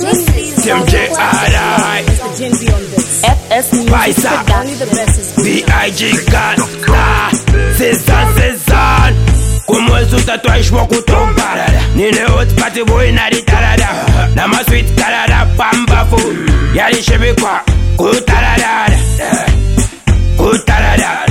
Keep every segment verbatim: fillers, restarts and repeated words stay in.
Tim J R I F S Paisa B I G Gangsta Cezanne Cezanne Como es un tatuaje kutomba Nine hot party boy na di tarada Na ma sweet tarada pamba fu Yali shebe kwa kutarada Kutarada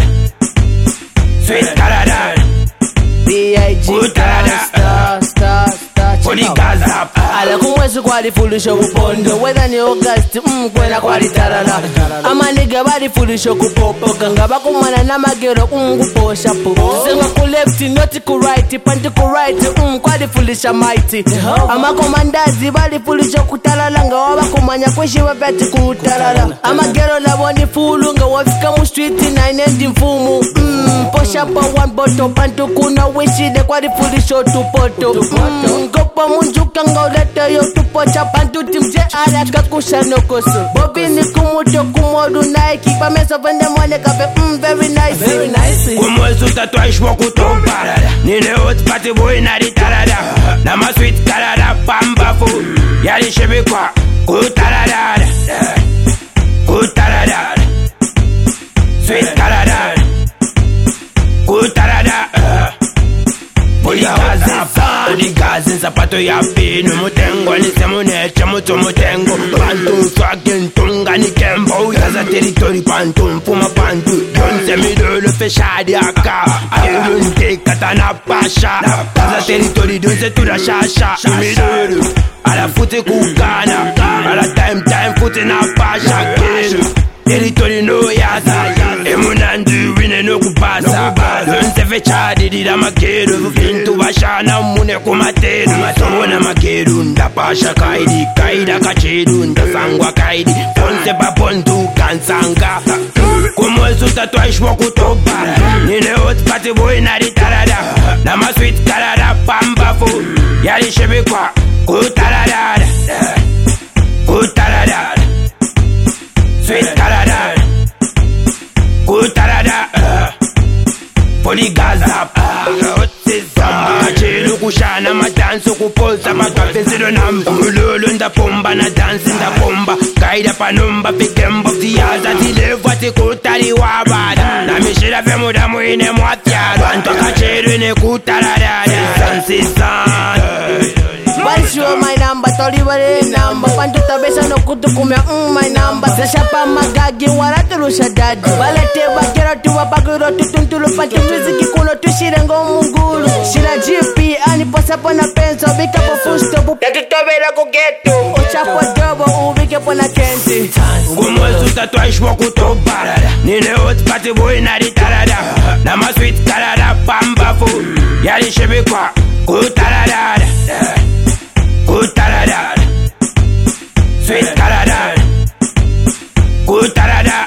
Sweet tarada B I G Gangsta Star Star Body Gaza Ala kumwesu kwa di fulisho kupondo Whether ni August mm kwena kwa di tarada Ama nigga badi fulisho kupopo Kanga bakumana na magero mm kuposha po Zenga ku left noti ku right Panti ku right mm kwa di fulisha mighty Ama komandazi badi fulisho kutalala Nga waba kumanya kweshi wapeti kutalala Ama gero na wani fulu Nga wafika mu street na inendi mfumu mm Posha pa one bottle Pantu kuna wishi de kwa di fulisho tupoto mm Gopa munjuka nga ulete yo tupocha Pantu timje ala kakusha nokoso Bobi ni kumuto kumodu Nike Pa meso vende mwane kafe mm very nice Very nice Como es un tatuaje kutomba Nine hot party boy na di tarada Na ma sweet tarada pamba fu Yali shebe kwa kutarada Kutarada Sweet tarada Kutarada Body Gaza Body Gaza Zapato ya pino Mutengo ni semu neche mutu mutengo Pantu fucking tunga ni kembo Yaza territory pantu Mfuma pantu Yonse midolo feshadi aka Ayurunte katana pasha Yaza territory donse tura shasha Midolo Ala futi kukana Ala time time futi na pasha Kero Territory no yasa Emunandu wine no kupasa Donse fechadi dida makedo Vintu bashana mune kumatedu Matona makedu Ndapasha kaidi Kaida kachedu Ndasangwa kaidi Ponse pa pontu kansanga Como es un tatuaje kutomba Nine hot party boy na di tarada Na ma sweet tarada pamba fu Yali shebe kwa kutarada Kutarada Sweet tarada Kutarada Body Gaza Hot Cezanne Chelu kushana madanso kupolsa Matwapesilo namba Mulolo ndapomba na dansi ndapomba Kaida panomba Fikembo Tiyaza tilevwa tikutari wabada Na mishira fe muda mwine mwatiado Antoka chelu ine kutarada Cezanne Cezanne Once you my number, tell you what it number. Pantu tabesa no kutu kumya mm my number. Sasha pa magagi wala tulusha dadi. Balete bakera tuwa baguro tutuntulu pantu muziki kuno tushirengo mungulu. Shira G P ani posa pona penso bika po fusto bu. Tetu tobela ku geto. Ocha po dobo ubike pona kenti. Como es un tatuaje kutomba Nine hot party boy na di tarada Na ma sweet tarada pamba fu Yali shebe kwa kutarada Kutarada Sweet tarada Kutarada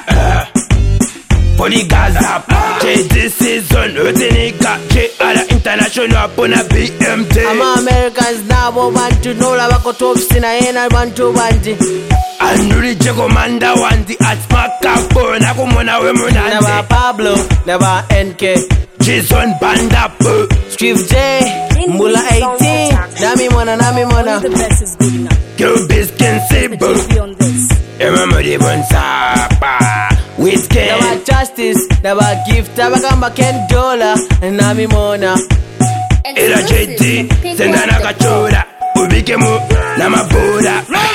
Body Gaza J D season Utinika J R International Pona B M T Ama Americans nabo bantu Nola wako topsi na ena bantu banti Anduri Jego Manda Wanti At Makapo Nakumona we munandi Never Pablo Never N K Jason Banda Po Steve J Mula eighteen Nami mona Nami mona Girl Biskin Sebo Remember the Bonsapa With Ken Never Justice Never Gift Never Gamba Ken Dollar Nami mona Era J T Sendana Kachora Ubike mu Nama Boda